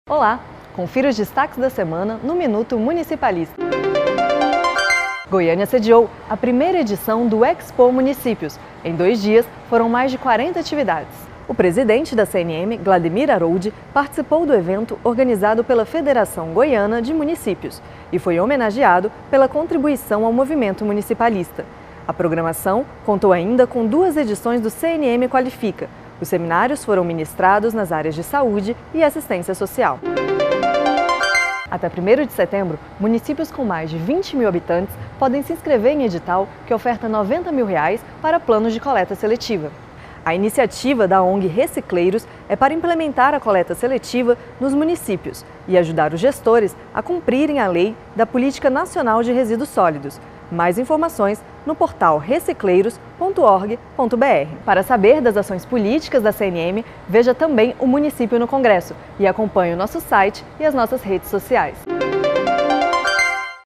Olá, confira os destaques da semana no Minuto Municipalista. Goiânia sediou a primeira edição do Expo Municípios. Em 2 dias, foram mais de 40 atividades. O presidente da CNM, Gladimir Aroldi, participou do evento organizado pela Federação Goiana de Municípios e foi homenageado pela contribuição ao movimento municipalista. A programação contou ainda com 2 edições do CNM Qualifica. Os seminários foram ministrados nas áreas de saúde e assistência social. Até 1º de setembro, municípios com mais de 20 mil habitantes podem se inscrever em edital que oferta R$90 mil para planos de coleta seletiva. A iniciativa da ONG Recicleiros é para implementar a coleta seletiva nos municípios e ajudar os gestores a cumprirem a lei da Política Nacional de Resíduos Sólidos. Mais informações no portal recicleiros.org.br. Para saber das ações políticas da CNM, veja também o município no Congresso e acompanhe o nosso site e as nossas redes sociais.